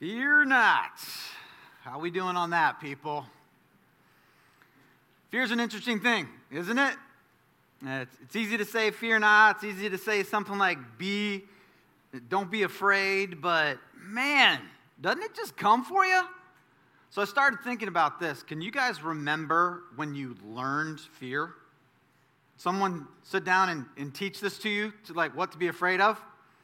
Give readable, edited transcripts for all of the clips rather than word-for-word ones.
Fear not. How we doing on that, people? Fear's an interesting thing, isn't it? It's easy to say fear not. It's easy to say something like don't be afraid. But man, doesn't it just come for you? So I started thinking about this. Can you guys remember when you learned fear? Someone sit down and teach this to you, to like what to be afraid of?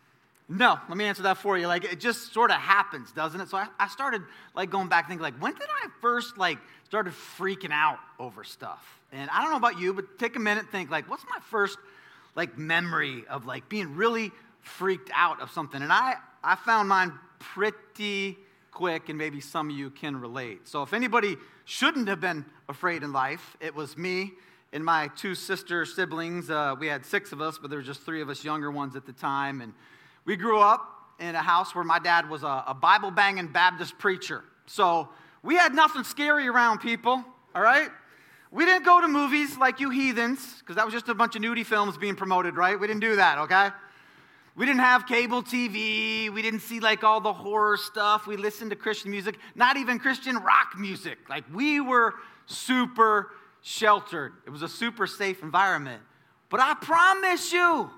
No, let me answer that for you. Like, it just sort of happens, doesn't it? So I started like going back thinking, like, when did I first like started freaking out over stuff? And I don't know about you, but take a minute and think, like, what's my first like memory of like being really freaked out of something? And I found mine pretty quick, and maybe some of you can relate. So if anybody shouldn't have been afraid in life, it was me and my two sister siblings. We had 6 of us, but there were just 3 of us younger ones at the time, and we grew up in a house where my dad was a Bible-banging Baptist preacher. So we had nothing scary around, people, all right? We didn't go to movies like you heathens, because that was just a bunch of nudie films being promoted, right? We didn't do that, okay? We didn't have cable TV. We didn't see like all the horror stuff. We listened to Christian music, not even Christian rock music. Like, we were super sheltered. It was a super safe environment. But I promise you,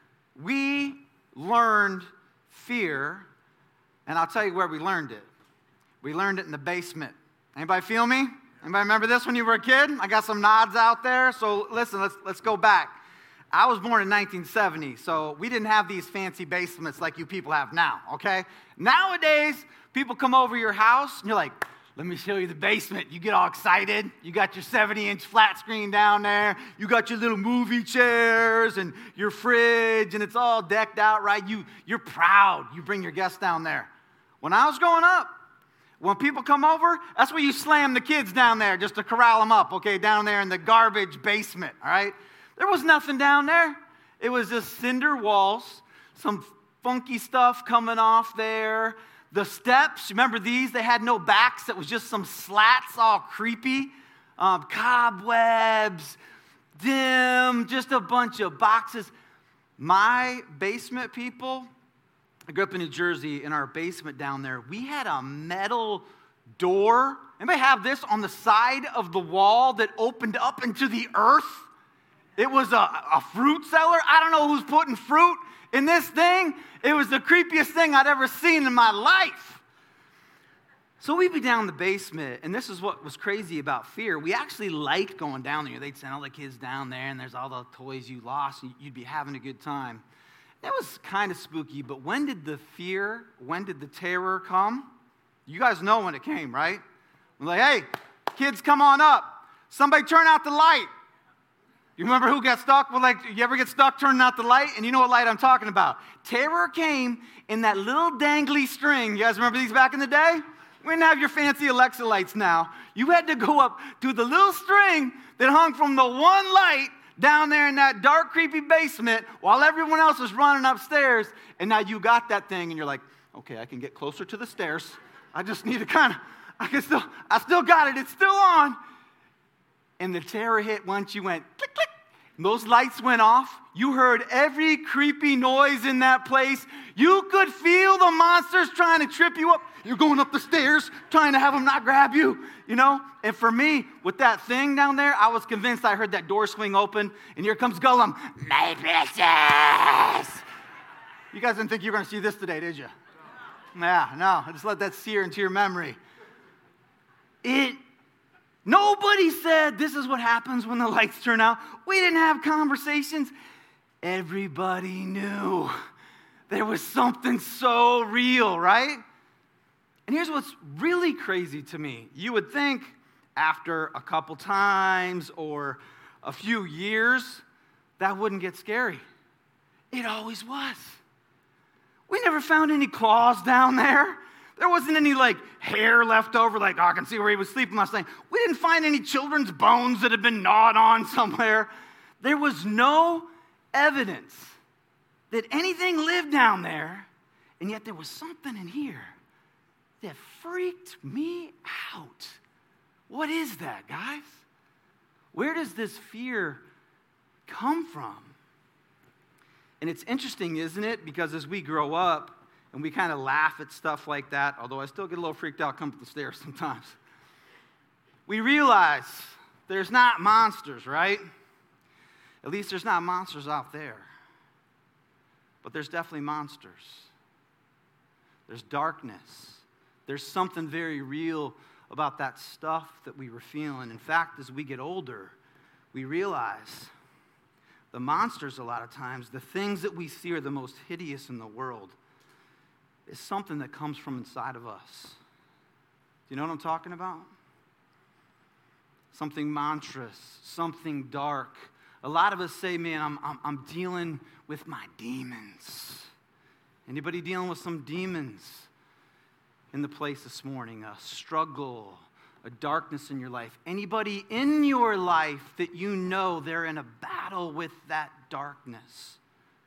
we learned fear, and I'll tell you where we learned it. We learned it in the basement. Anybody feel me? Anybody remember this when you were a kid? I got some nods out there. So listen, let's go back. I was born in 1970, so we didn't have these fancy basements like you people have now, okay? Nowadays, people come over your house, and you're like, let me show you the basement. You get all excited. You got your 70-inch flat screen down there. You got your little movie chairs and your fridge, and it's all decked out, right? You're proud. You bring your guests down there. When I was growing up, when people come over, that's where you slam the kids down there just to corral them up, okay, down there in the garbage basement, all right? There was nothing down there. It was just cinder walls, some funky stuff coming off there. The steps, remember these? They had no backs. It was just some slats, all creepy. Cobwebs, dim, just a bunch of boxes. My basement, people, I grew up in New Jersey. In our basement down there, we had a metal door. Anybody have this on the side of the wall that opened up into the earth? It was a fruit cellar. I don't know who's putting fruit in this thing. It was the creepiest thing I'd ever seen in my life. So we'd be down in the basement, and this is what was crazy about fear. We actually liked going down there. They'd send all the kids down there, and there's all the toys you lost, and you'd be having a good time. That was kind of spooky, but when did the terror come? You guys know when it came, right? We're like, hey, kids, come on up. Somebody turn out the light. You remember who got stuck? Well, like, you ever get stuck turning out the light? And you know what light I'm talking about. Terror came in that little dangly string. You guys remember these back in the day? We didn't have your fancy Alexa lights now. You had to go up to the little string that hung from the one light down there in that dark, creepy basement while everyone else was running upstairs. And now you got that thing, and you're like, okay, I can get closer to the stairs. I just need to I still got it. It's still on. And the terror hit once you went click, click. And those lights went off. You heard every creepy noise in that place. You could feel the monsters trying to trip you up. You're going up the stairs, trying to have them not grab you, you know? And for me, with that thing down there, I was convinced I heard that door swing open, and here comes Gollum. My precious! You guys didn't think you were going to see this today, did you? Yeah, no. I just let that sear into your memory. Nobody said this is what happens when the lights turn out. We didn't have conversations. Everybody knew there was something so real, right? And here's what's really crazy to me. You would think after a couple times or a few years, that wouldn't get scary. It always was. We never found any claws down there. There wasn't any, like, hair left over, like, oh, I can see where he was sleeping last night. We didn't find any children's bones that had been gnawed on somewhere. There was no evidence that anything lived down there, and yet there was something in here that freaked me out. What is that, guys? Where does this fear come from? And it's interesting, isn't it? Because as we grow up and we kind of laugh at stuff like that, although I still get a little freaked out coming up the stairs sometimes. We realize there's not monsters, right? At least there's not monsters out there. But there's definitely monsters. There's darkness. There's something very real about that stuff that we were feeling. In fact, as we get older, we realize the monsters, a lot of times, the things that we see are the most hideous in the world, is something that comes from inside of us. Do you know what I'm talking about? Something monstrous, something dark. A lot of us say, man, I'm dealing with my demons. Anybody dealing with some demons in the place this morning? A struggle, a darkness in your life. Anybody in your life that you know they're in a battle with that darkness?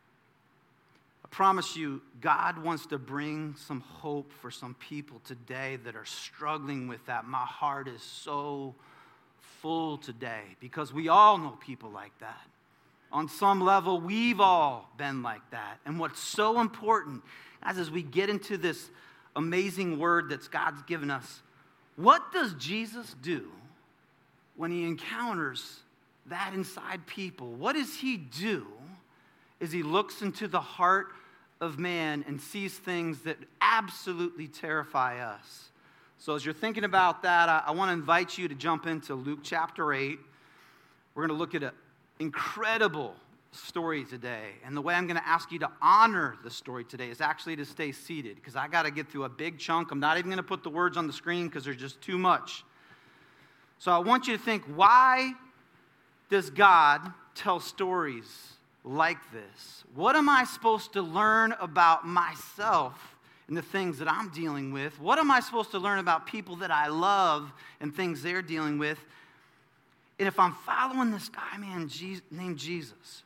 I promise you, God wants to bring some hope for some people today that are struggling with that. My heart is so full today because we all know people like that. On some level, we've all been like that. And what's so important as we get into this amazing word that God's given us, what does Jesus do when he encounters that inside people? What does he do as he looks into the heart of man and sees things that absolutely terrify us? So as you're thinking about that, I want to invite you to jump into Luke chapter 8. We're going to look at an incredible story today. And the way I'm going to ask you to honor the story today is actually to stay seated, because I got to get through a big chunk. I'm not even going to put the words on the screen because there's just too much. So I want you to think, why does God tell stories like this? What am I supposed to learn about myself and the things that I'm dealing with? What am I supposed to learn about people that I love and things they're dealing with? And if I'm following this guy, man, named Jesus,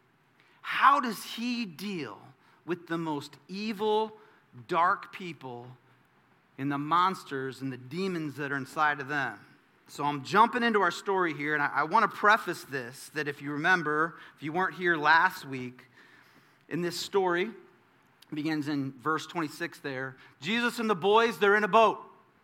how does he deal with the most evil, dark people and the monsters and the demons that are inside of them? So I'm jumping into our story here, and I want to preface this, that if you remember, if you weren't here last week, in this story, it begins in verse 26 there. Jesus and the boys, they're in a boat.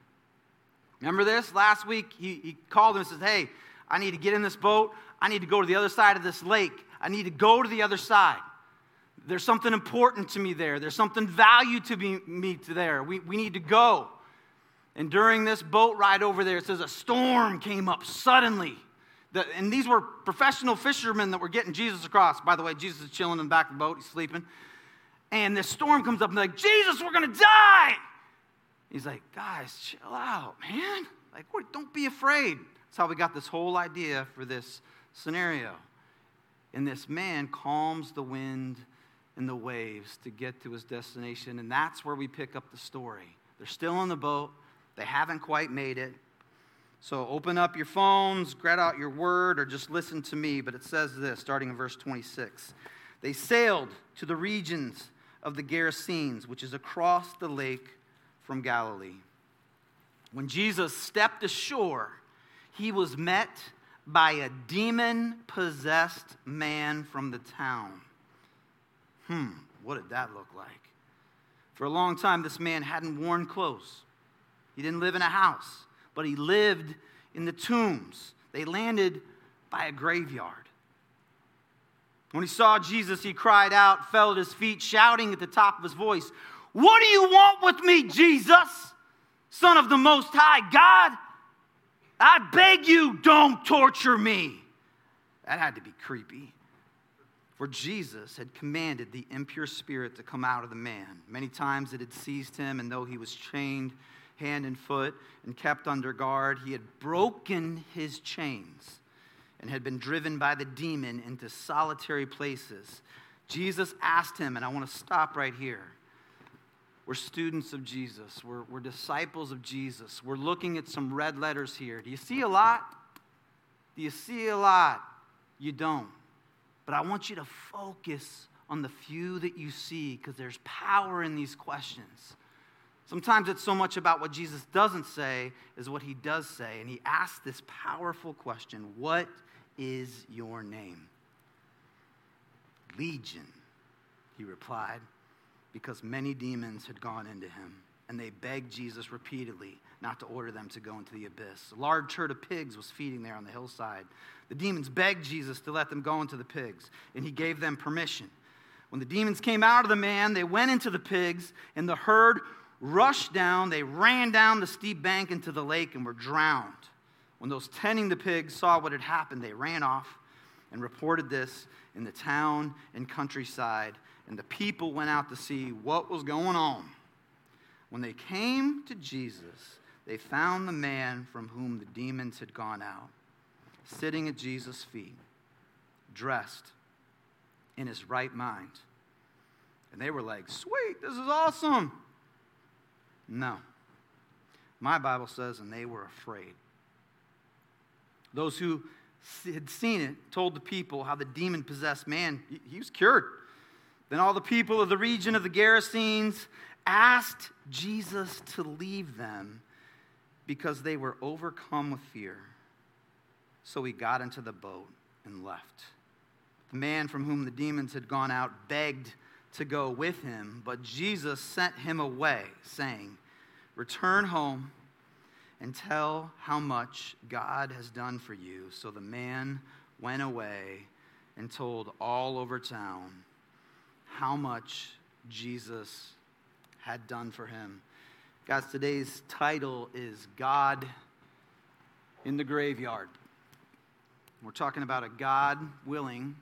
Remember this? Last week, he called them and says, hey, I need to get in this boat. I need to go to the other side of this lake. I need to go to the other side. There's something important to me there. There's something value to me there. We need to go. And during this boat ride over there, it says a storm came up suddenly. And these were professional fishermen that were getting Jesus across. By the way, Jesus is chilling in the back of the boat. He's sleeping. And this storm comes up and they're like, Jesus, we're going to die. He's like, guys, chill out, man. Like, don't be afraid. That's how we got this whole idea for this scenario. And this man calms the wind and the waves to get to his destination. And that's where we pick up the story. They're still on the boat. They haven't quite made it. So open up your phones, grab out your word, or just listen to me. But it says this, starting in verse 26. They sailed to the regions of the Gerasenes, which is across the lake from Galilee. When Jesus stepped ashore, he was met by a demon-possessed man from the town. What did that look like? For a long time, this man hadn't worn clothes. He didn't live in a house, but he lived in the tombs. They landed by a graveyard. When he saw Jesus, he cried out, fell at his feet, shouting at the top of his voice, "What do you want with me, Jesus, Son of the Most High God? I beg you, don't torture me." That had to be creepy. For Jesus had commanded the impure spirit to come out of the man. Many times it had seized him, and though he was chained hand and foot and kept under guard, he had broken his chains and had been driven by the demon into solitary places. Jesus asked him, and I want to stop right here. We're students of Jesus. We're disciples of Jesus. We're looking at some red letters here. Do you see a lot? Do you see a lot? You don't. But I want you to focus on the few that you see, because there's power in these questions. Sometimes it's so much about what Jesus doesn't say as what he does say. And he asked this powerful question, "What is your name?" "Legion," he replied, because many demons had gone into him, and they begged Jesus repeatedly not to order them to go into the abyss. A large herd of pigs was feeding there on the hillside. The demons begged Jesus to let them go into the pigs, and he gave them permission. When the demons came out of the man, they went into the pigs, and the herd rushed down. They ran down the steep bank into the lake and were drowned. When those tending the pigs saw what had happened, they ran off and reported this in the town and countryside, and the people went out to see what was going on. When they came to Jesus, they found the man from whom the demons had gone out, sitting at Jesus' feet, dressed in his right mind. And they were like, sweet, this is awesome. No. My Bible says, and they were afraid. Those who had seen it told the people how the demon-possessed man, he was cured. Then all the people of the region of the Gerasenes asked Jesus to leave them because they were overcome with fear. So he got into the boat and left. The man from whom the demons had gone out begged to go with him, but Jesus sent him away, saying, return home and tell how much God has done for you. So the man went away and told all over town how much Jesus had done for him. Guys, today's title is God in the Graveyard. We're talking about a God willing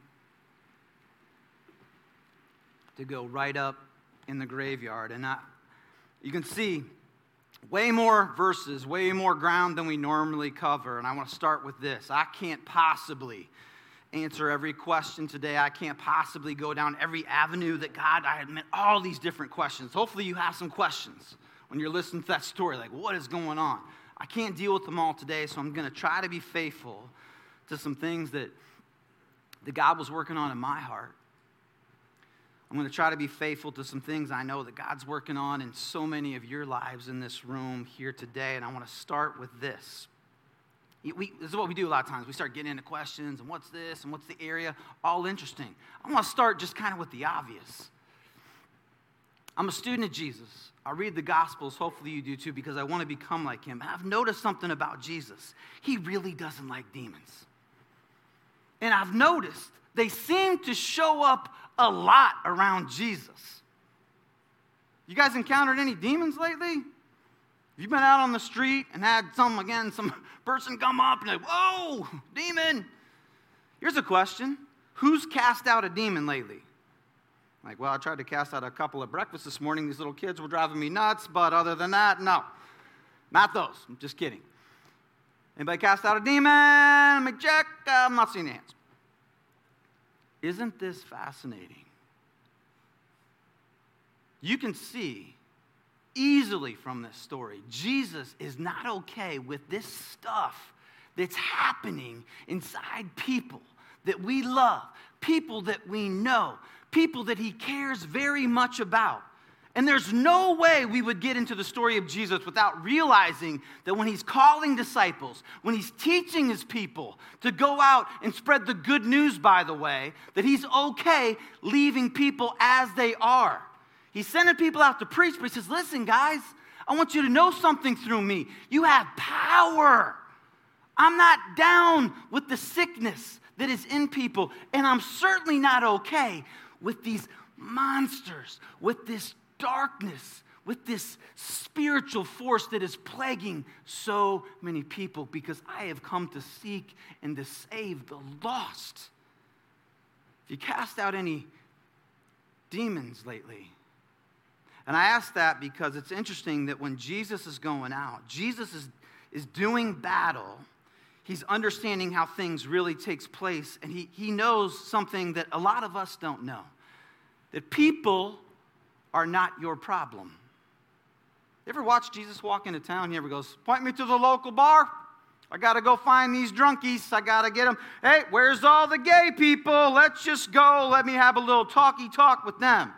to go right up in the graveyard. And you can see way more verses, way more ground than we normally cover. And I want to start with this. I can't possibly answer every question today. I can't possibly go down every avenue that God, I admit all these different questions. Hopefully you have some questions when you're listening to that story, like what is going on? I can't deal with them all today, so I'm going to try to be faithful to some things that God was working on in my heart. I'm going to try to be faithful to some things I know that God's working on in so many of your lives in this room here today, and I want to start with this. This is what we do a lot of times. We start getting into questions, and what's this, and what's the area, all interesting. I want to start just kind of with the obvious. I'm a student of Jesus. I read the Gospels, hopefully you do too, because I want to become like him. And I've noticed something about Jesus. He really doesn't like demons. And I've noticed they seem to show up a lot around Jesus. You guys encountered any demons lately? You've been out on the street and had some person come up and like, whoa, demon. Here's a question. Who's cast out a demon lately? Like, well, I tried to cast out a couple at breakfast this morning. These little kids were driving me nuts, but other than that, no. Not those. I'm just kidding. Anybody cast out a demon? Let me check. I'm not seeing any hands. Isn't this fascinating? You can see easily from this story, Jesus is not okay with this stuff that's happening inside people that we love, people that we know, people that he cares very much about. And there's no way we would get into the story of Jesus without realizing that when he's calling disciples, when he's teaching his people to go out and spread the good news, by the way, that he's okay leaving people as they are. He's sending people out to preach, but he says, listen, guys, I want you to know something through me. You have power. I'm not down with the sickness that is in people, and I'm certainly not okay with these monsters, with this darkness, with this spiritual force that is plaguing so many people, because I have come to seek and to save the lost. If you cast out any demons lately, and I ask that because it's interesting that when Jesus is going out, Jesus is doing battle. He's understanding how things really takes place, and he knows something that a lot of us don't know, that people are not your problem. You ever watch Jesus walk into town? He ever goes, point me to the local bar. I got to go find these drunkies. I got to get them. Hey, where's all the gay people? Let's just go. Let me have a little talky talk with them.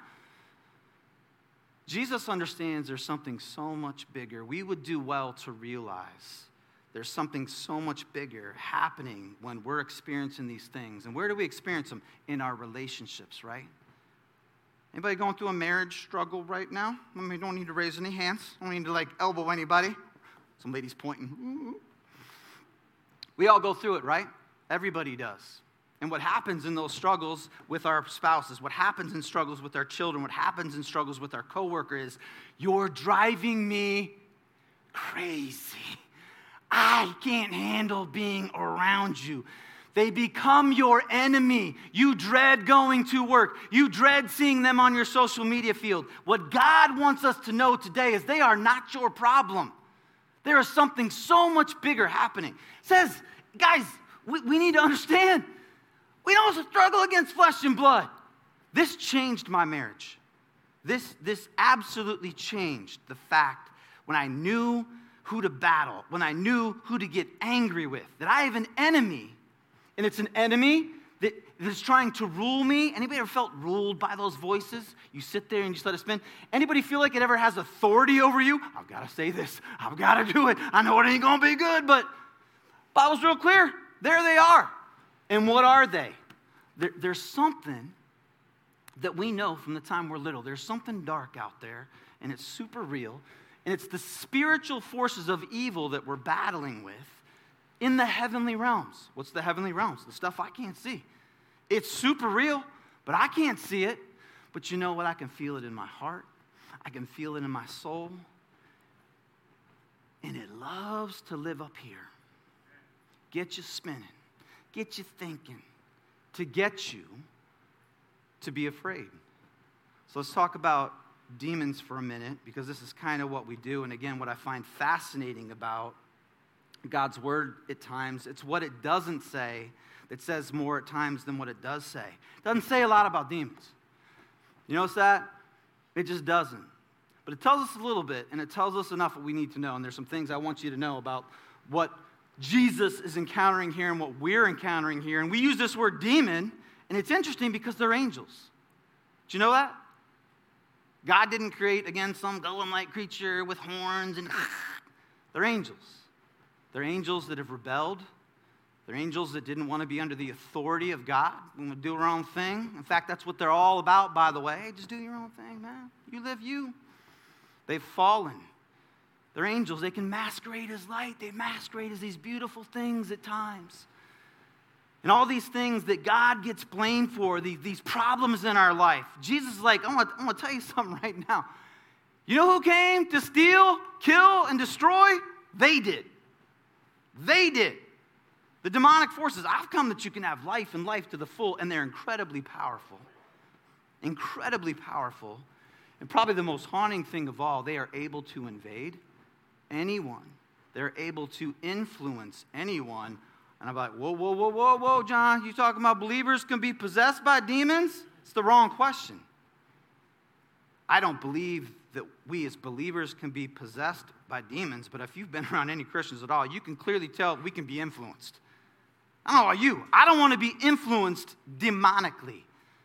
Jesus understands there's something so much bigger. We would do well to realize there's something so much bigger happening when we're experiencing these things. And where do we experience them? In our relationships, right? Anybody going through a marriage struggle right now? I mean, you don't need to raise any hands. I don't need to elbow anybody. Some ladies pointing. Ooh. We all go through it, right? Everybody does. And what happens in those struggles with our spouses, what happens in struggles with our children, what happens in struggles with our coworker is, you're driving me crazy. I can't handle being around you. They become your enemy. You dread going to work. You dread seeing them on your social media field. What God wants us to know today is they are not your problem. There is something so much bigger happening. It says, guys, we need to understand, we don't struggle against flesh and blood. This changed my marriage. This absolutely changed the fact when I knew who to battle, when I knew who to get angry with, that I have an enemy, and it's an enemy that is trying to rule me. Anybody ever felt ruled by those voices? You sit there and you just let it spin. Anybody feel like it ever has authority over you? I've got to say this. I've got to do it. I know it ain't going to be good, but Bible's real clear. There they are. And what are they? There's something that we know from the time we're little. There's something dark out there, and it's super real. And it's the spiritual forces of evil that we're battling with in the heavenly realms. What's the heavenly realms? The stuff I can't see. It's super real, but I can't see it. But you know what? I can feel it in my heart. I can feel it in my soul. And it loves to live up here. Get you spinning. Get you thinking. To get you to be afraid. So let's talk about demons for a minute, because this is kind of what we do. And again, what I find fascinating about God's word at times, it's what it doesn't say that says more at times than what it does say. It doesn't say a lot about demons. You notice that? It just doesn't. But it tells us a little bit, and it tells us enough what we need to know. And there's some things I want you to know about what Jesus is encountering here and what we're encountering here. And we use this word demon, and it's interesting because they're angels. Did you know that? God didn't create, again, some golem-like creature with horns and they're angels. They're angels that have rebelled. They're angels that didn't want to be under the authority of God and would do their own thing. In fact, that's what they're all about, by the way. Just do your own thing, man. You live you. They've fallen. They're angels. They can masquerade as light. They masquerade as these beautiful things at times. And all these things that God gets blamed for, these problems in our life. Jesus is like, I'm going to tell you something right now. You know who came to steal, kill, and destroy? They did. They did. The demonic forces. I've come that you can have life and life to the full, and they're incredibly powerful. Incredibly powerful. And probably the most haunting thing of all, they are able to invade anyone. They're able to influence anyone. And I'm like, whoa, John, you talking about believers can be possessed by demons? It's the wrong question. I don't believe that we as believers can be possessed by demons, but if you've been around any Christians at all, you can clearly tell we can be influenced. I don't know about you. I don't want to be influenced demonically.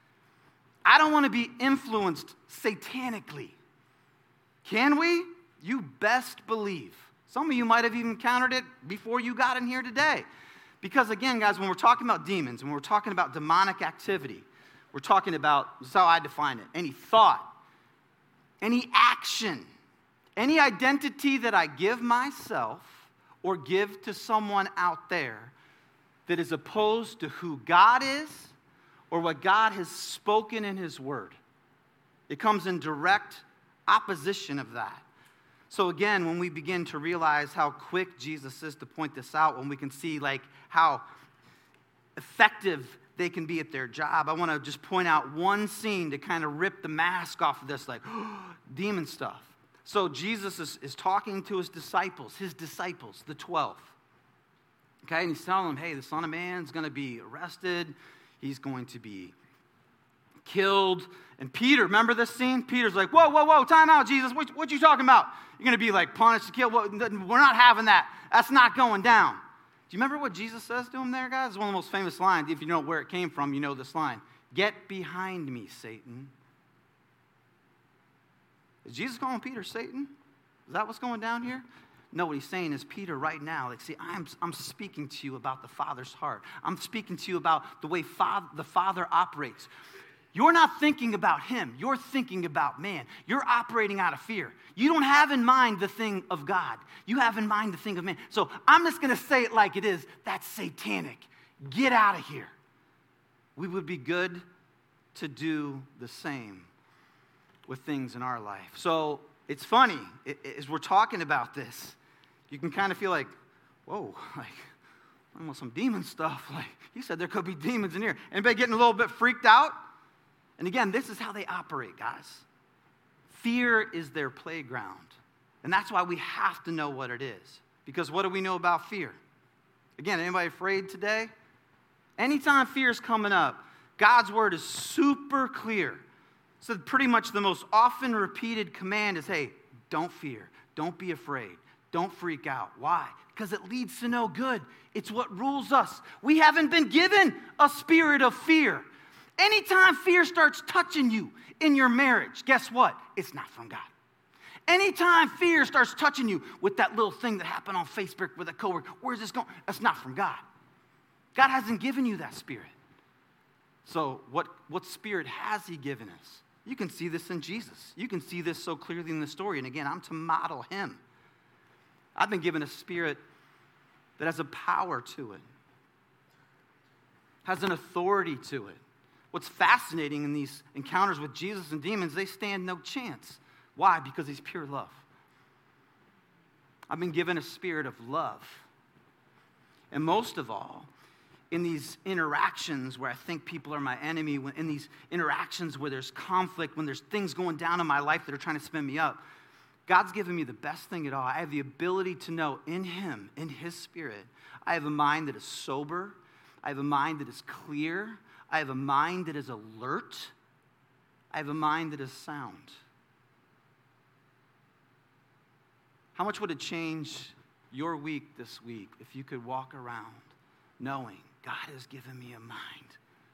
I don't want to be influenced satanically. Can we? You best believe. Some of you might have even encountered it before you got in here today. Because again, guys, when we're talking about demons, when we're talking about demonic activity, we're talking about, this is how I define it, any thought, any action, any identity that I give myself or give to someone out there that is opposed to who God is or what God has spoken in His Word. It comes in direct opposition of that. So again, when we begin to realize how quick Jesus is to point this out, when we can see like how effective they can be at their job, I want to just point out one scene to kind of rip the mask off of this, like demon stuff. So Jesus is talking to his disciples, the 12. Okay, and he's telling them, hey, the Son of Man is going to be arrested. He's going to be killed. And Peter, remember this scene? Peter's like, whoa, time out, Jesus. What you talking about? You're going to be like punished, killed? We're not having that. That's not going down. Do you remember what Jesus says to him there, guys? It's one of the most famous lines. If you know where it came from, you know this line. Get behind me, Satan. Is Jesus calling Peter Satan? Is that what's going down here? No, what he's saying is, Peter, right now, like, see, I'm speaking to you about the Father's heart. I'm speaking to you about the way the Father operates. you're not thinking about him. You're thinking about man. You're operating out of fear. You don't have in mind the thing of God. You have in mind the thing of man. So I'm just going to say it like it is. That's satanic. Get out of here. We would be good to do the same with things in our life. So it's funny, as we're talking about this, you can kind of feel like, whoa, like, almost some demon stuff. Like, he said there could be demons in here. Anybody getting a little bit freaked out? And again, this is how they operate, guys. Fear is their playground. And that's why we have to know what it is. Because what do we know about fear? Again, anybody afraid today? Anytime fear is coming up, God's word is super clear. So pretty much the most often repeated command is, hey, don't fear. Don't be afraid. Don't freak out. Why? Because it leads to no good. It's what rules us. We haven't been given a spirit of fear. Anytime fear starts touching you in your marriage, guess what? It's not from God. Anytime fear starts touching you with that little thing that happened on Facebook with a coworker, where's this going? That's not from God. God hasn't given you that spirit. So what spirit has he given us? You can see this in Jesus. You can see this so clearly in the story. And again, I'm to model him. I've been given a spirit that has a power to it, has an authority to it. What's fascinating in these encounters with Jesus and demons, they stand no chance. Why? Because he's pure love. I've been given a spirit of love. And most of all, in these interactions where I think people are my enemy, in these interactions where there's conflict, when there's things going down in my life that are trying to spin me up, God's given me the best thing at all. I have the ability to know in him, in his spirit, I have a mind that is sober. I have a mind that is clear. I have a mind that is alert. I have a mind that is sound. How much would it change your week this week if you could walk around knowing God has given me a mind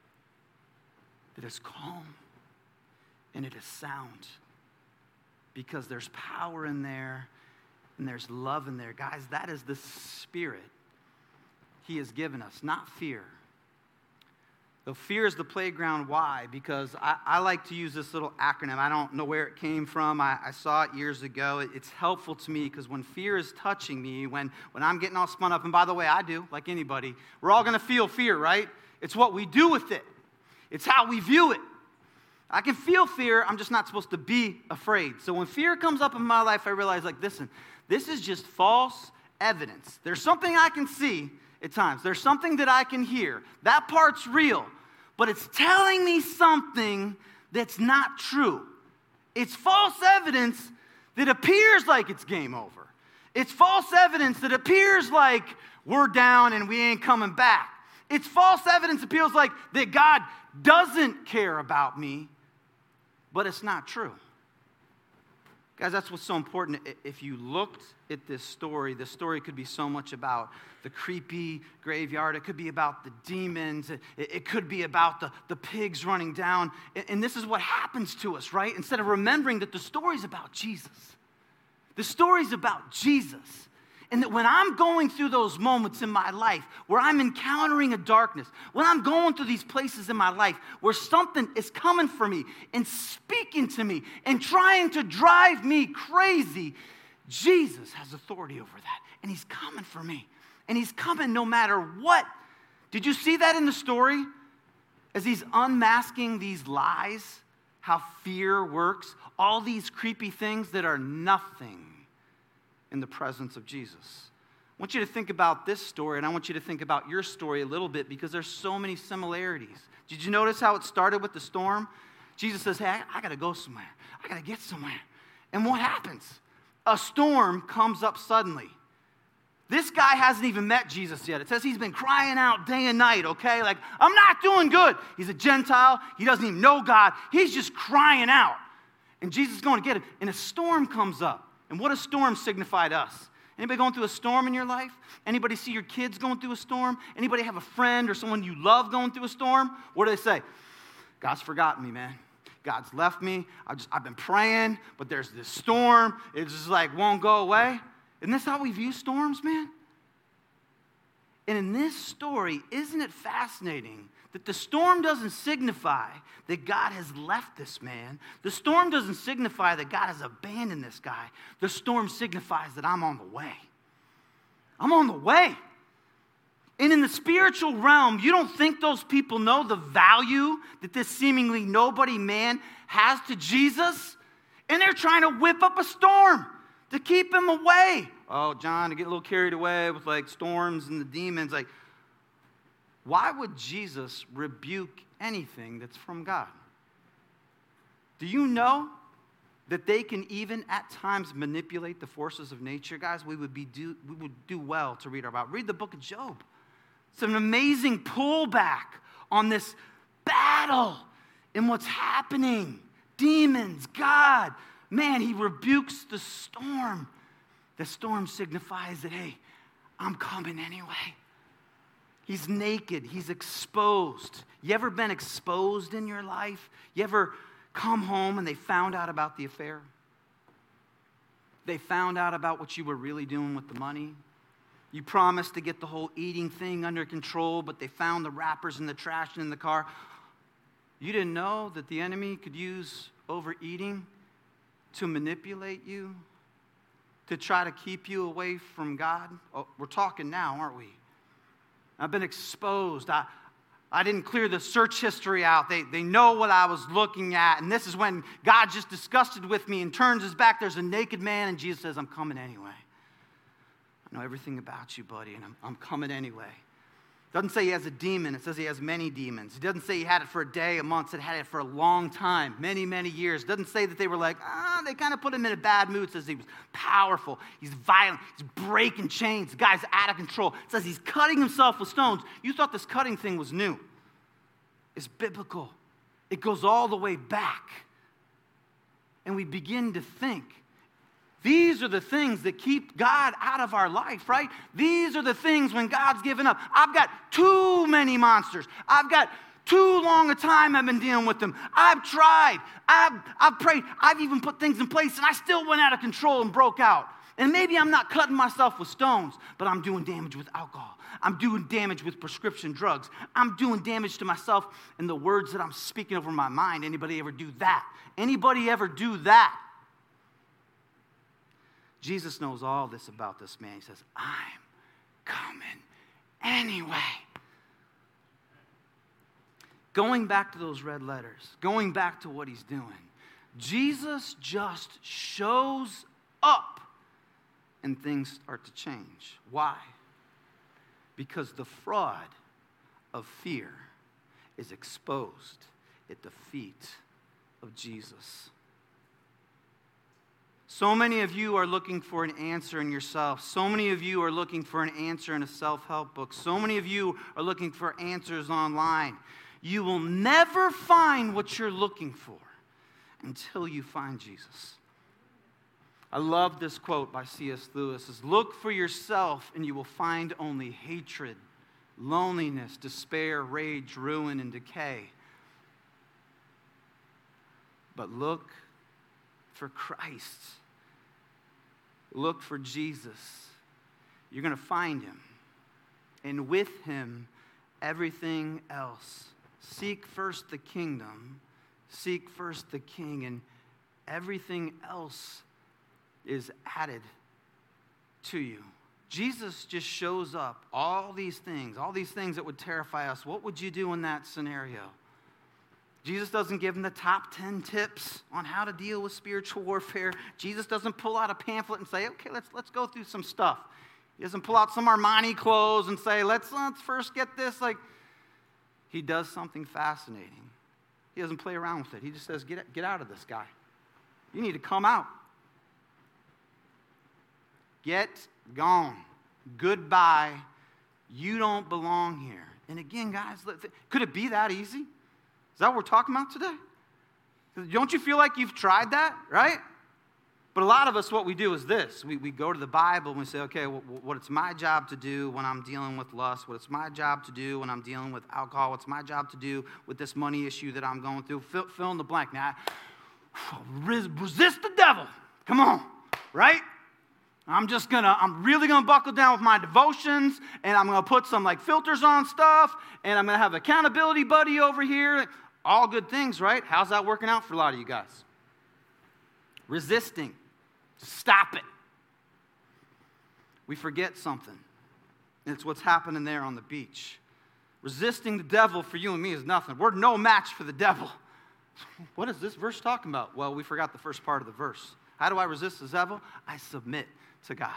that is calm and it is sound? Because there's power in there and there's love in there. Guys, that is the spirit he has given us, not fear. Though fear is the playground, why? Because I like to use this little acronym. I don't know where it came from. I saw it years ago. It's helpful to me because when fear is touching me, when I'm getting all spun up, and by the way, I do, like anybody, we're all going to feel fear, right? It's what we do with it. It's how we view it. I can feel fear. I'm just not supposed to be afraid. So when fear comes up in my life, I realize, like, listen, this is just false evidence. There's something I can see at times. There's something that I can hear. That part's real. But it's telling me something that's not true. It's false evidence that appears like it's game over. It's false evidence that appears like we're down and we ain't coming back. It's false evidence that feels like that God doesn't care about me, but it's not true. Guys, that's what's so important. If you looked at this story could be so much about the creepy graveyard. It could be about the demons. It could be about the pigs running down. And this is what happens to us, right? Instead of remembering that the story's about Jesus. The story's about Jesus. And that when I'm going through those moments in my life where I'm encountering a darkness, when I'm going through these places in my life where something is coming for me and speaking to me and trying to drive me crazy, Jesus has authority over that. And he's coming for me. And he's coming no matter what. Did you see that in the story? As he's unmasking these lies, how fear works, all these creepy things that are nothing in the presence of Jesus. I want you to think about this story, and I want you to think about your story a little bit because there's so many similarities. Did you notice how it started with the storm? Jesus says, hey, I got to go somewhere. I got to get somewhere. And what happens? A storm comes up suddenly. This guy hasn't even met Jesus yet. It says he's been crying out day and night, okay? Like, I'm not doing good. He's a Gentile. He doesn't even know God. He's just crying out. And Jesus is going to get him. And a storm comes up. And what does storm signify to us? Anybody going through a storm in your life? Anybody see your kids going through a storm? Anybody have a friend or someone you love going through a storm? What do they say? God's forgotten me, man. God's left me. I've been praying, but there's this storm. It just like won't go away. Isn't this how we view storms, man? And in this story, isn't it fascinating that the storm doesn't signify that God has left this man? The storm doesn't signify that God has abandoned this guy. The storm signifies that I'm on the way. I'm on the way. And in the spiritual realm, you don't think those people know the value that this seemingly nobody man has to Jesus? And they're trying to whip up a storm to keep him away. Oh, John, to get a little carried away with like storms and the demons. Like, why would Jesus rebuke anything that's from God? Do you know that they can even at times manipulate the forces of nature? Guys, we would do well to read about. Read the book of Job. It's an amazing pullback on this battle and what's happening. Demons, God, man, he rebukes the storm. The storm signifies that, hey, I'm coming anyway. He's naked. He's exposed. You ever been exposed in your life? You ever come home and they found out about the affair? They found out about what you were really doing with the money? You promised to get the whole eating thing under control, but they found the wrappers in the trash and in the car. You didn't know that the enemy could use overeating to manipulate you, to try to keep you away from God? Oh, we're talking now, aren't we? I've been exposed. I didn't clear the search history out. They know what I was looking at. And this is when God just disgusted with me and turns his back. There's a naked man, and Jesus says, I'm coming anyway. I know everything about you, buddy, and I'm coming anyway. It doesn't say he has a demon. It says he has many demons. It doesn't say he had it for a day, a month. It had it for a long time, many, many years. It doesn't say that they were like, they kind of put him in a bad mood. It says he was powerful. He's violent. He's breaking chains. The guy's out of control. It says he's cutting himself with stones. You thought this cutting thing was new. It's biblical. It goes all the way back. And we begin to think, these are the things that keep God out of our life, right? These are the things when God's given up. I've got too many monsters. I've got too long a time I've been dealing with them. I've tried. I've prayed. I've even put things in place, and I still went out of control and broke out. And maybe I'm not cutting myself with stones, but I'm doing damage with alcohol. I'm doing damage with prescription drugs. I'm doing damage to myself and the words that I'm speaking over my mind. Anybody ever do that? Anybody ever do that? Jesus knows all this about this man. He says, I'm coming anyway. Going back to those red letters, going back to what he's doing, Jesus just shows up and things start to change. Why? Because the fraud of fear is exposed at the feet of Jesus. So many of you are looking for an answer in yourself. So many of you are looking for an answer in a self-help book. So many of you are looking for answers online. You will never find what you're looking for until you find Jesus. I love this quote by C.S. Lewis. It says, look for yourself and you will find only hatred, loneliness, despair, rage, ruin, and decay. But look for Christ. Look for Jesus. You're going to find him. And with him, everything else. Seek first the kingdom. Seek first the king. And everything else is added to you. Jesus just shows up. All these things that would terrify us. What would you do in that scenario? Jesus doesn't give them the top 10 tips on how to deal with spiritual warfare. Jesus doesn't pull out a pamphlet and say, okay, let's go through some stuff. He doesn't pull out some Armani clothes and say, let's first get this. Like, he does something fascinating. He doesn't play around with it. He just says, get out of this guy. You need to come out. Get gone. Goodbye. You don't belong here. And again, guys, could it be that easy? Is that what we're talking about today? Don't you feel like you've tried that, right? But a lot of us, what we do is this. We go to the Bible and we say, okay, what it's my job to do when I'm dealing with lust, what it's my job to do when I'm dealing with alcohol, what's my job to do with this money issue that I'm going through. Fill in the blank. Now, resist the devil. Come on, right? I'm really gonna buckle down with my devotions, and I'm gonna put some like filters on stuff, and I'm gonna have an accountability buddy over here. All good things, right? How's that working out for a lot of you guys? Resisting. Stop it. We forget something. It's what's happening there on the beach. Resisting the devil for you and me is nothing. We're no match for the devil. What is this verse talking about? Well, we forgot the first part of the verse. How do I resist the devil? I submit to God.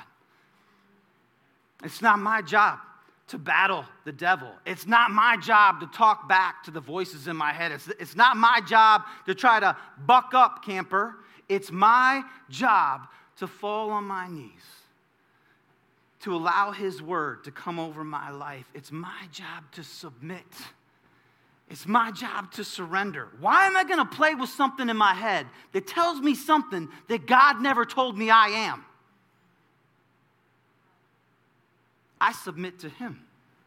It's not my job to battle the devil. It's not my job to talk back to the voices in my head. It's not my job to try to buck up, camper. It's my job to fall on my knees, to allow his word to come over my life. It's my job to submit. It's my job to surrender. Why am I going to play with something in my head that tells me something that God never told me I am? I submit to him.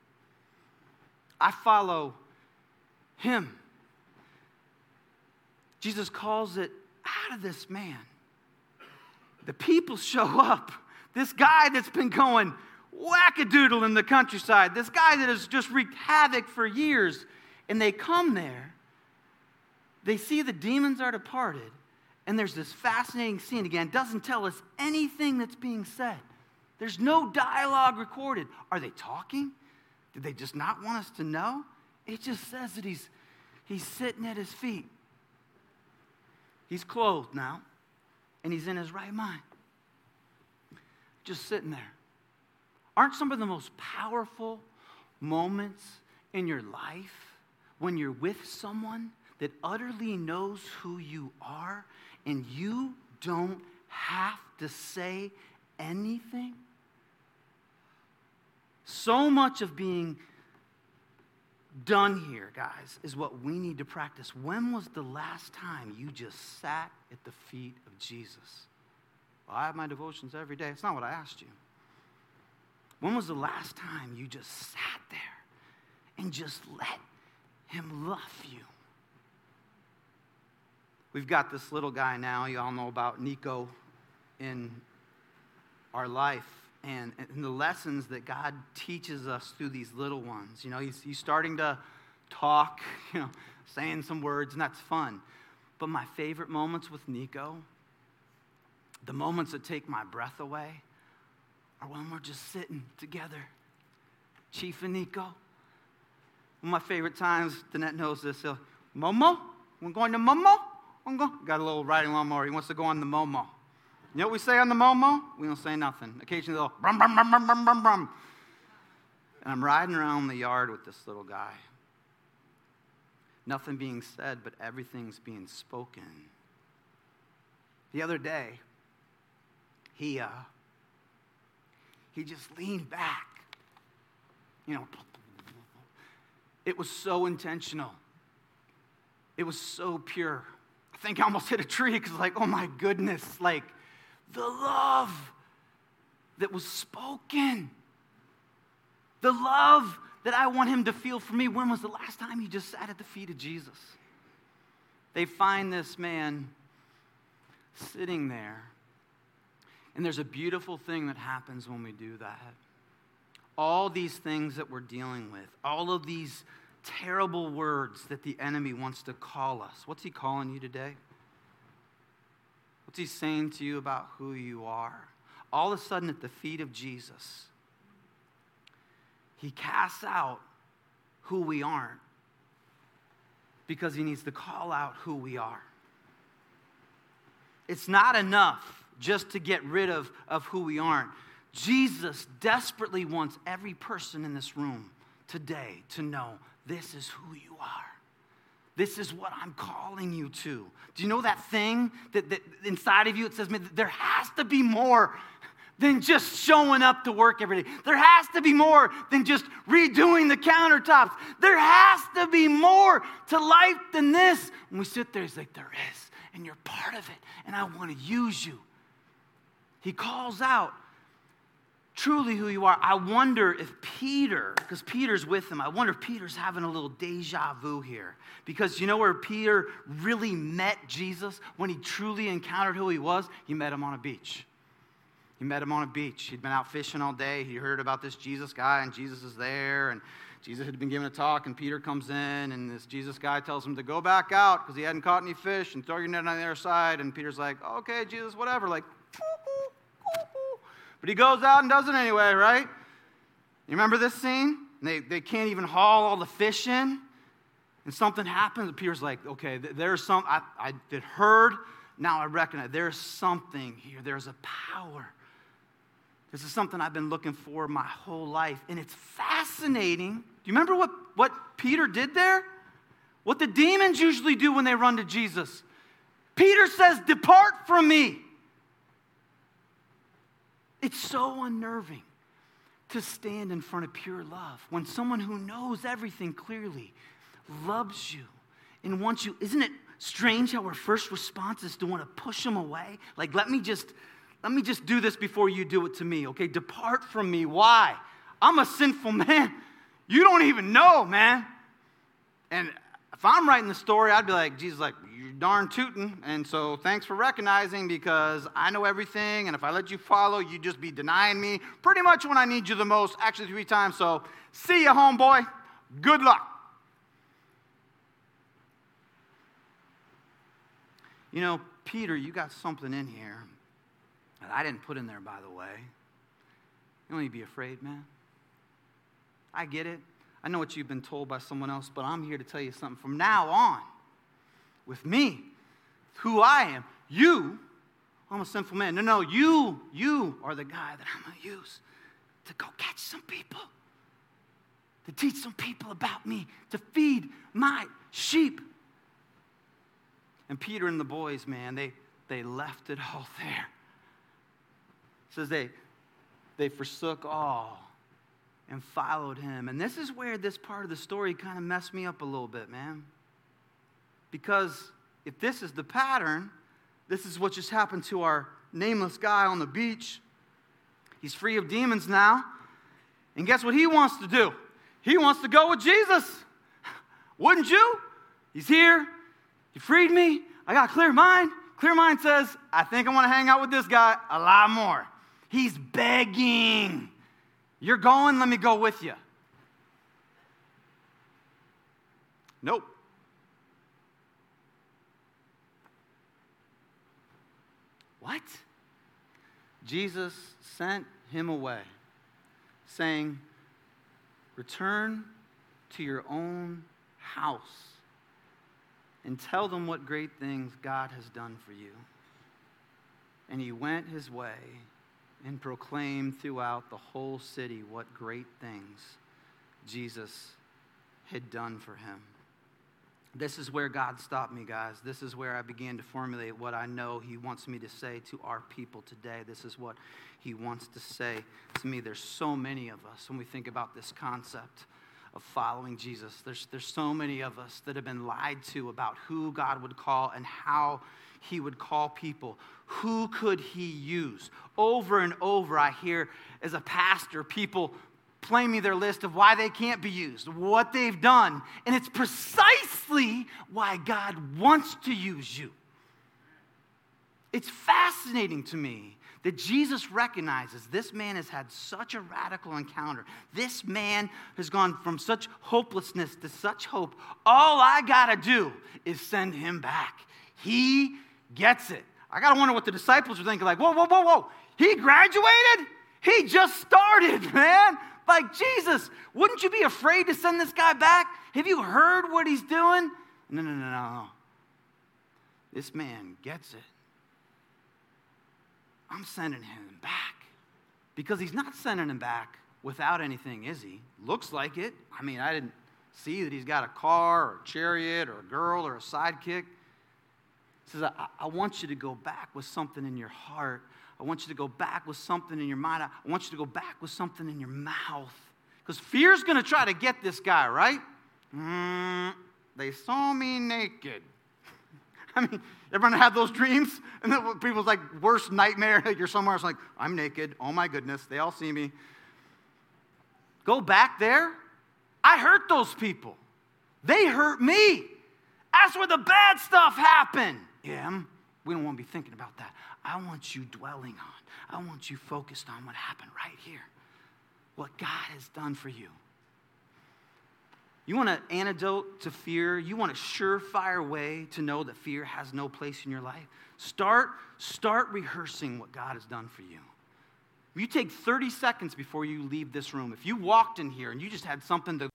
I follow him. Jesus calls it out of this man. The people show up. This guy that's been going wackadoodle in the countryside, this guy that has just wreaked havoc for years, and they come there, they see the demons are departed, and there's this fascinating scene. Again, it doesn't tell us anything that's being said. There's no dialogue recorded. Are they talking? Did they just not want us to know? It just says that he's sitting at his feet. He's clothed now, and he's in his right mind. Just sitting there. Aren't some of the most powerful moments in your life when you're with someone that utterly knows who you are and you don't have to say anything? So much of being done here, guys, is what we need to practice. When was the last time you just sat at the feet of Jesus? Well, I have my devotions every day. It's not what I asked you. When was the last time you just sat there and just let him love you? We've got this little guy now, you all know about Nico, in our life. And the lessons that God teaches us through these little ones. You know, he's starting to talk, saying some words, and that's fun. But my favorite moments with Nico, the moments that take my breath away, are when we're just sitting together. Chief and Nico. One of my favorite times, Danette knows this. Momo? We're going to Momo? Got a little riding lawnmower. He wants to go on the Momo. You know what we say on the Momo? We don't say nothing. Occasionally they'll brum, brum, brum, brum, brum, brum, brum. And I'm riding around the yard with this little guy. Nothing being said, but everything's being spoken. The other day, he just leaned back. It was so intentional. It was so pure. I think I almost hit a tree because oh my goodness, the love that was spoken. The love that I want him to feel for me. When was the last time he just sat at the feet of Jesus? They find this man sitting there. And there's a beautiful thing that happens when we do that. All these things that we're dealing with, all of these terrible words that the enemy wants to call us. What's he calling you today? What's he saying to you about who you are? All of a sudden at the feet of Jesus, he casts out who we aren't because he needs to call out who we are. It's not enough just to get rid of who we aren't. Jesus desperately wants every person in this room today to know this is who you are. This is what I'm calling you to. Do you know that thing that inside of you, it says, man, there has to be more than just showing up to work every day. There has to be more than just redoing the countertops. There has to be more to life than this. When we sit there, he's like, there is, and you're part of it, and I want to use you. He calls out truly who you are. I wonder if Peter, because Peter's with him, I wonder if Peter's having a little deja vu here. Because you know where Peter really met Jesus when he truly encountered who he was? He met him on a beach. He met him on a beach. He'd been out fishing all day. He heard about this Jesus guy, and Jesus is there, and Jesus had been giving a talk, and Peter comes in, and this Jesus guy tells him to go back out because he hadn't caught any fish and throw your net on the other side. And Peter's like, okay, Jesus, whatever. Like, but he goes out and does it anyway, right? You remember this scene? They can't even haul all the fish in, and something happens. And Peter's like, okay, there's some, I had heard, now I recognize there's something here. There's a power. This is something I've been looking for my whole life. And it's fascinating. Do you remember what Peter did there? What the demons usually do when they run to Jesus. Peter says, depart from me. It's so unnerving to stand in front of pure love when someone who knows everything clearly loves you and wants you. Isn't it strange how our first response is to want to push them away? Like, let me just do this before you do it to me, okay? Depart from me. Why? I'm a sinful man. You don't even know, man. And if I'm writing the story, I'd be like, Jesus, like, you're darn tootin', and so thanks for recognizing because I know everything, and if I let you follow, you'd just be denying me pretty much when I need you the most, actually 3 times, so see ya, homeboy. Good luck. You know, Peter, you got something in here that I didn't put in there, by the way. You don't need to be afraid, man. I get it. I know what you've been told by someone else, but I'm here to tell you something. From now on, with me, who I am, I'm a sinful man. No, you are the guy that I'm going to use to go catch some people, to teach some people about me, to feed my sheep. And Peter and the boys, man, they left it all there. It says they forsook all and followed him. And this is where this part of the story kind of messed me up a little bit, man. Because if this is the pattern, this is what just happened to our nameless guy on the beach. He's free of demons now. And guess what he wants to do? He wants to go with Jesus. Wouldn't you? He's here. He freed me. I got a clear mind. Clear mind says, I think I want to hang out with this guy a lot more. He's begging. You're going, let me go with you. Nope. What? Jesus sent him away, saying, return to your own house and tell them what great things God has done for you. And he went his way and proclaimed throughout the whole city what great things Jesus had done for him. This is where God stopped me, guys. This is where I began to formulate what I know he wants me to say to our people today. This is what he wants to say to me. There's so many of us when we think about this concept of following Jesus. There's so many of us that have been lied to about who God would call and how he would call people. Who could he use? Over and over I hear as a pastor people play me their list of why they can't be used, what they've done. And it's precisely why God wants to use you. It's fascinating to me that Jesus recognizes this man has had such a radical encounter. This man has gone from such hopelessness to such hope. All I got to do is send him back. He gets it. I got to wonder what the disciples are thinking, like, whoa. He graduated? He just started, man. Like, Jesus, wouldn't you be afraid to send this guy back? Have you heard what he's doing? No. This man gets it. I'm sending him back. Because he's not sending him back without anything, is he? Looks like it. I mean, I didn't see that he's got a car or a chariot or a girl or a sidekick. He says, I want you to go back with something in your heart. I want you to go back with something in your mind. I want you to go back with something in your mouth. Because fear's going to try to get this guy, right? They saw me naked. I mean, everyone had those dreams? And then people's like, worst nightmare. You're somewhere, it's like, I'm naked. Oh my goodness, they all see me. Go back there. I hurt those people. They hurt me. That's where the bad stuff happened. Yeah, We don't want to be thinking about that. I want you dwelling on. I want you focused on what happened right here. What God has done for you. You want an antidote to fear? You want a surefire way to know that fear has no place in your life? Start rehearsing what God has done for you. If you take 30 seconds before you leave this room, if you walked in here and you just had something to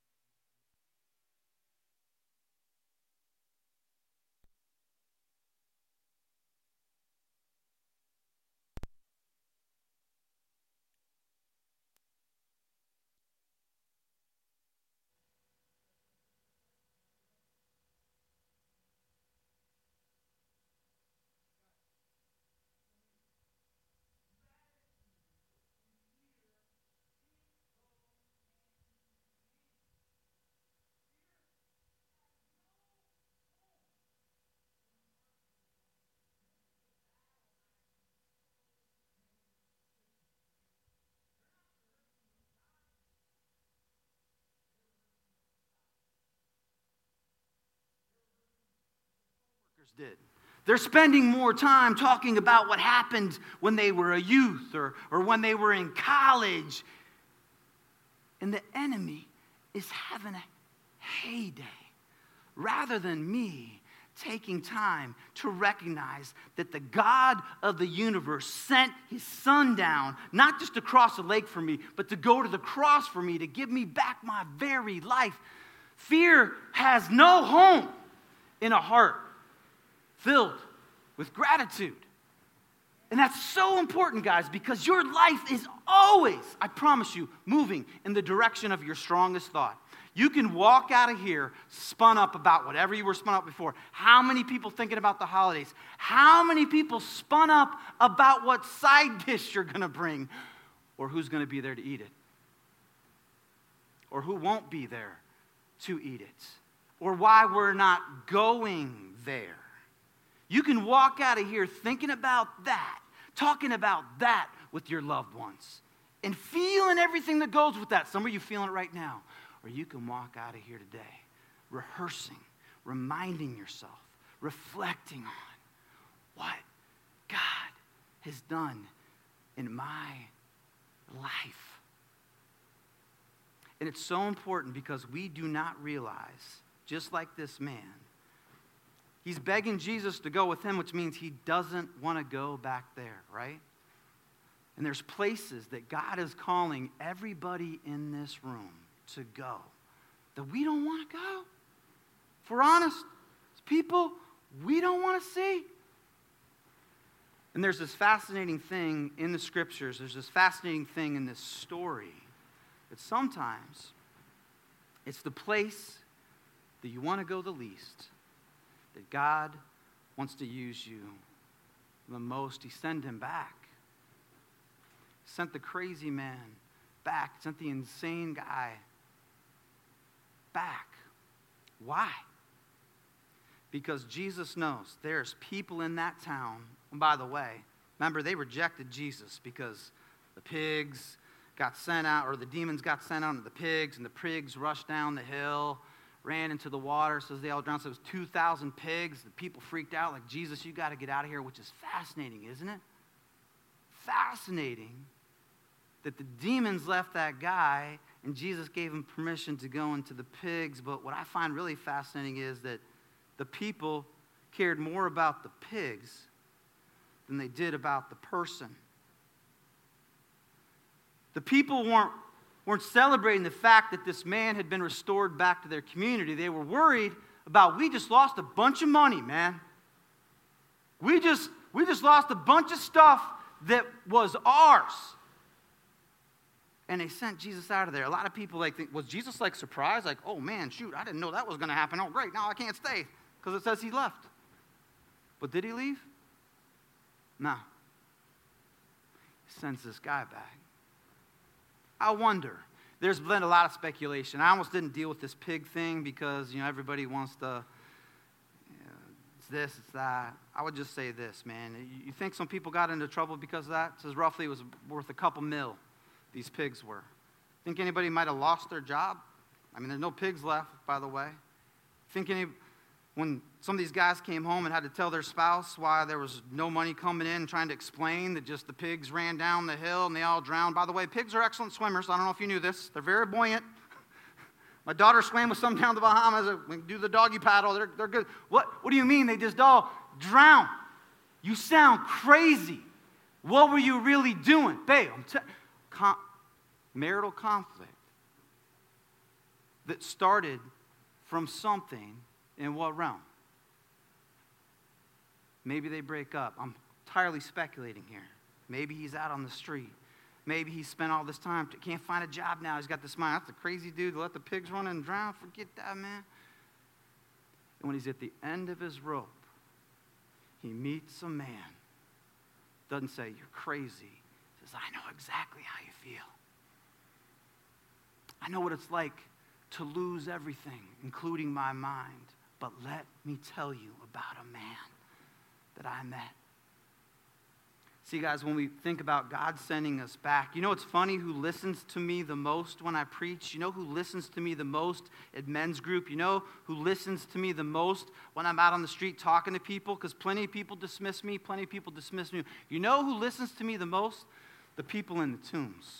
did. They're spending more time talking about what happened when they were a youth or when they were in college. And the enemy is having a heyday rather than me taking time to recognize that the God of the universe sent his son down, not just to cross a lake for me, but to go to the cross for me, to give me back my very life. Fear has no home in a heart filled with gratitude. And that's so important, guys, because your life is always, I promise you, moving in the direction of your strongest thought. You can walk out of here spun up about whatever you were spun up before. How many people thinking about the holidays? How many people spun up about what side dish you're going to bring? Or who's going to be there to eat it? Or who won't be there to eat it? Or why we're not going there? You can walk out of here thinking about that, talking about that with your loved ones, and feeling everything that goes with that. Some of you feeling it right now. Or you can walk out of here today rehearsing, reminding yourself, reflecting on what God has done in my life. And it's so important because we do not realize, just like this man, he's begging Jesus to go with him, which means he doesn't want to go back there, right? And there's places that God is calling everybody in this room to go that we don't want to go. If we're honest, as people, we don't want to see. And there's this fascinating thing in the scriptures, there's this fascinating thing in this story, that sometimes it's the place that you want to go the least, that God wants to use you the most. He sent him back. He sent the crazy man back. He sent the insane guy back. Why? Because Jesus knows there's people in that town. And by the way, remember, they rejected Jesus because the pigs got sent out, or the demons got sent out to the pigs, and the pigs rushed down the hill, ran into the water, says they all drowned. So it was 2,000 pigs. The people freaked out, like, Jesus, you got to get out of here, which is fascinating, isn't it? Fascinating that the demons left that guy, and Jesus gave him permission to go into the pigs. But what I find really fascinating is that the people cared more about the pigs than they did about the person. The people weren't celebrating the fact that this man had been restored back to their community. They were worried about, we just lost a bunch of money, man. We just lost a bunch of stuff that was ours. And they sent Jesus out of there. A lot of people think, was Jesus surprised? Like, oh man, shoot, I didn't know that was going to happen. Oh great, now I can't stay because it says he left. But did he leave? No. He sends this guy back. I wonder. There's been a lot of speculation. I almost didn't deal with this pig thing because, everybody wants to, it's this, it's that. I would just say this, man. You think some people got into trouble because of that? It says roughly it was worth a couple mil, these pigs were. Think anybody might have lost their job? I mean, there's no pigs left, by the way. when some of these guys came home and had to tell their spouse why there was no money coming in, trying to explain that just the pigs ran down the hill and they all drowned. By the way, pigs are excellent swimmers. I don't know if you knew this. They're very buoyant. My daughter swam with some down the Bahamas. We do the doggy paddle. They're good. What do you mean they just all drowned? You sound crazy. What were you really doing? Babe, marital conflict that started from something in what realm? Maybe they break up. I'm entirely speculating here. Maybe he's out on the street. Maybe he spent all this time, can't find a job now. He's got this mind. That's a crazy dude to let the pigs run and drown. Forget that, man. And when he's at the end of his rope, he meets a man. Doesn't say, you're crazy. He says, I know exactly how you feel. I know what it's like to lose everything, including my mind. But let me tell you about a man that I met. See, guys, when we think about God sending us back, you know what's funny? Who listens to me the most when I preach? You know who listens to me the most at men's group? You know who listens to me the most when I'm out on the street talking to people? Because plenty of people dismiss me. Plenty of people dismiss me. You know who listens to me the most? The people in the tombs.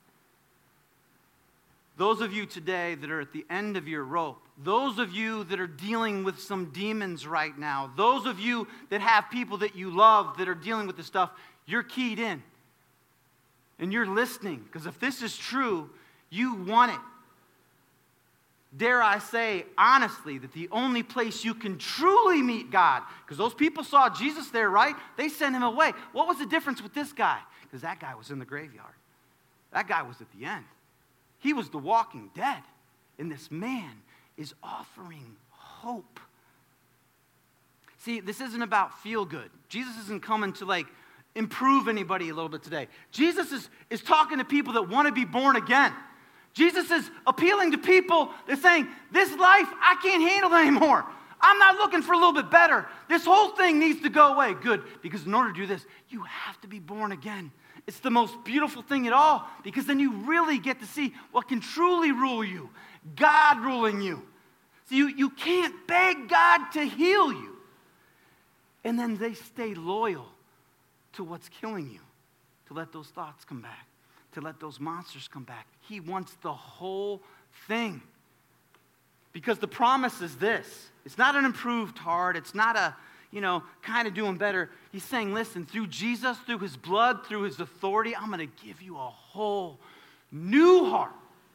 Those of you today that are at the end of your rope, those of you that are dealing with some demons right now, those of you that have people that you love that are dealing with this stuff, you're keyed in. And you're listening. Because if this is true, you want it. Dare I say, honestly, that the only place you can truly meet God, because those people saw Jesus there, right? They sent him away. What was the difference with this guy? Because that guy was in the graveyard. That guy was at the end. He was the walking dead. And this man is offering hope. See, this isn't about feel good. Jesus isn't coming to improve anybody a little bit today. Jesus is talking to people that want to be born again. Jesus is appealing to people that's saying, this life, I can't handle it anymore. I'm not looking for a little bit better. This whole thing needs to go away. Good, because in order to do this, you have to be born again. It's the most beautiful thing at all, because then you really get to see what can truly rule you. God ruling you. So you can't beg God to heal you. And then they stay loyal to what's killing you, to let those thoughts come back, to let those monsters come back. He wants the whole thing. Because the promise is this. It's not an improved heart. It's not a, kind of doing better. He's saying, listen, through Jesus, through his blood, through his authority, I'm going to give you a whole new heart.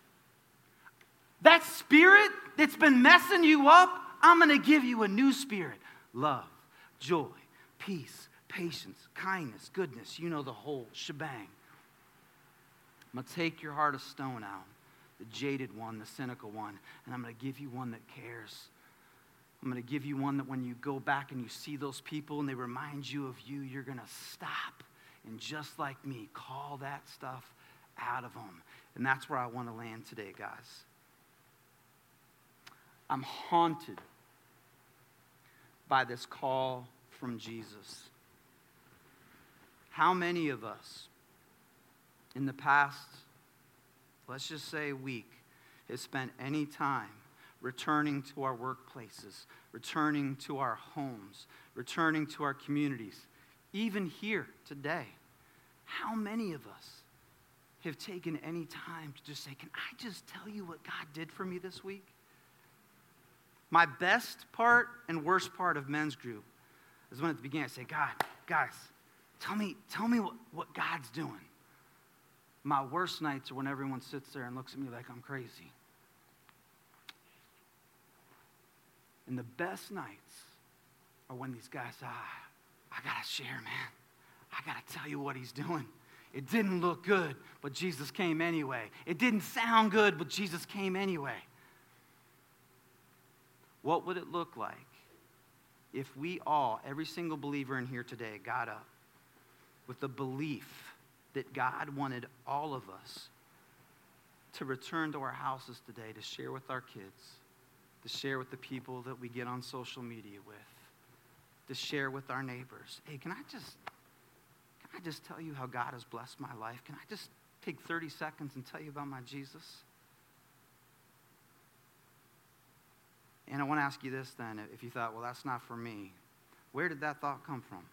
That spirit that's been messing you up, I'm going to give you a new spirit. Love, joy, peace, patience, kindness, goodness. You know the whole shebang. I'm going to take your heart of stone out, the jaded one, the cynical one, and I'm going to give you one that cares. I'm going to give you one that when you go back and you see those people and they remind you of you, you're going to stop and just like me, call that stuff out of them. And that's where I want to land today, guys. I'm haunted by this call from Jesus. How many of us in the past, let's just say week, has spent any time returning to our workplaces, returning to our homes, returning to our communities, even here today? How many of us have taken any time to just say, can I just tell you what God did for me this week? My best part and worst part of men's group is when at the beginning I say, guys, tell me what God's doing. My worst nights are when everyone sits there and looks at me like I'm crazy. And the best nights are when these guys say, I got to share, man. I got to tell you what he's doing. It didn't look good, but Jesus came anyway. It didn't sound good, but Jesus came anyway. What would it look like if we all, every single believer in here today, got up with the belief that God wanted all of us to return to our houses today to share with our kids, to share with the people that we get on social media with, to share with our neighbors? Hey, can I just tell you how God has blessed my life? Can I just take 30 seconds and tell you about my Jesus? And I want to ask you this then, if you thought, well, that's not for me, where did that thought come from?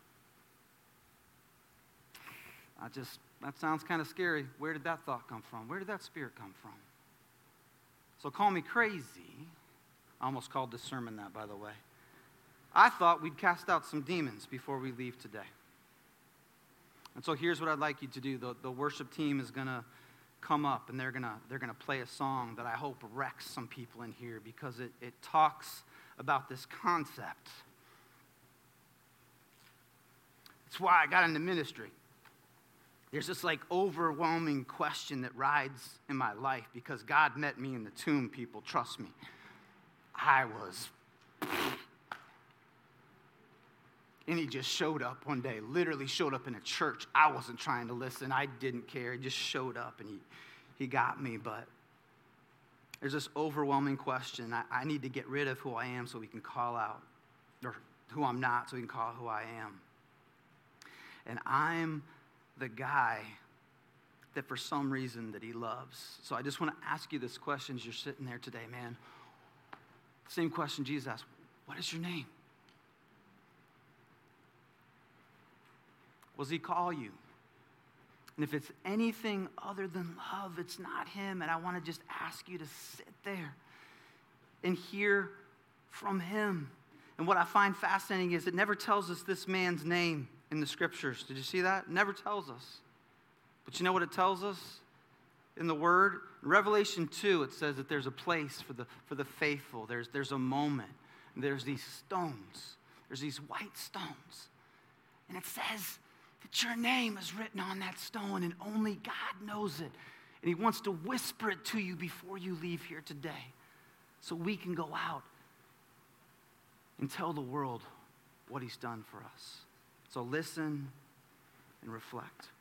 That sounds kind of scary. Where did that thought come from? Where did that spirit come from? So call me crazy. I almost called this sermon that, by the way. I thought we'd cast out some demons before we leave today. And so here's what I'd like you to do. The worship team is going to come up, and they're gonna play a song that I hope wrecks some people in here because it talks about this concept. It's why I got into ministry. There's this overwhelming question that rides in my life because God met me in the tomb, people, trust me. And he just showed up one day, literally showed up in a church. I wasn't trying to listen. I didn't care. He just showed up and he got me. But there's this overwhelming question. I need to get rid of who I am so we can call out, or who I'm not so we can call out who I am. And I'm the guy that for some reason that he loves. So I just want to ask you this question as you're sitting there today, man. Same question Jesus asked. What is your name? What does he call you? And if it's anything other than love, it's not him. And I want to just ask you to sit there and hear from him. And what I find fascinating is it never tells us this man's name in the scriptures. Did you see that? It never tells us. But you know what it tells us in the word? In Revelation 2, it says that there's a place for the faithful. There's a moment. And there's these stones. There's these white stones. And it says that your name is written on that stone and only God knows it. And he wants to whisper it to you before you leave here today so we can go out and tell the world what he's done for us. So listen and reflect.